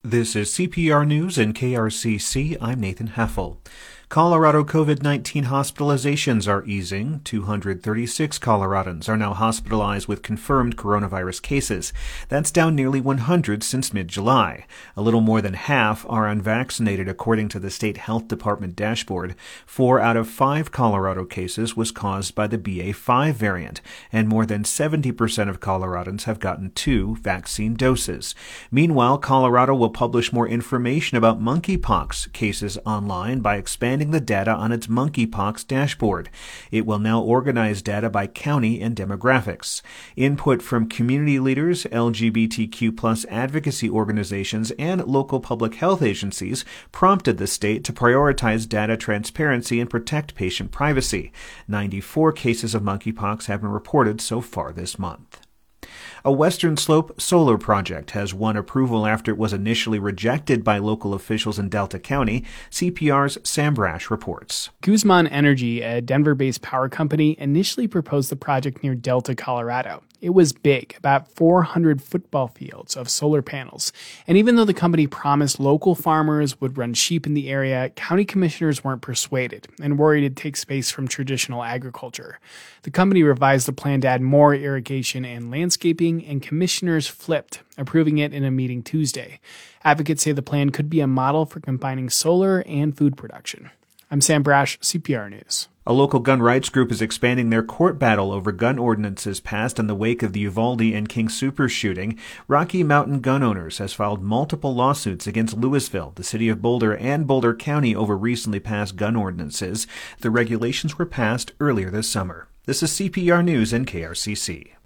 This is CPR News and KRCC. I'm Nathan Heffel. Colorado COVID-19 hospitalizations are easing. 236 Coloradans are now hospitalized with confirmed coronavirus cases. That's down nearly 100 since mid-July. A little more than half are unvaccinated, according to the state health department dashboard. 4 out of 5 Colorado cases was caused by the BA.5 variant, and more than 70% of Coloradans have gotten 2 vaccine doses. Meanwhile, Colorado will publish more information about monkeypox cases online by expanding the data on its monkeypox dashboard. It will now organize data by county and demographics. Input from community leaders, LGBTQ+ advocacy organizations, and local public health agencies prompted the state to prioritize data transparency and protect patient privacy. 94 cases of monkeypox have been reported so far this month. A Western Slope solar project has won approval after it was initially rejected by local officials in Delta County, CPR's Sam Brash reports. Guzman Energy, a Denver-based power company, initially proposed the project near Delta, Colorado. It was big, about 400 football fields of solar panels. And even though the company promised local farmers would run sheep in the area, county commissioners weren't persuaded and worried it'd take space from traditional agriculture. The company revised the plan to add more irrigation and landscaping, and commissioners flipped, approving it in a meeting Tuesday. Advocates say the plan could be a model for combining solar and food production. I'm Sam Brash, CPR News. A local gun rights group is expanding their court battle over gun ordinances passed in the wake of the Uvalde and King Soopers shooting. Rocky Mountain Gun Owners has filed multiple lawsuits against Louisville, the city of Boulder, and Boulder County over recently passed gun ordinances. The regulations were passed earlier this summer. This is CPR News and KRCC.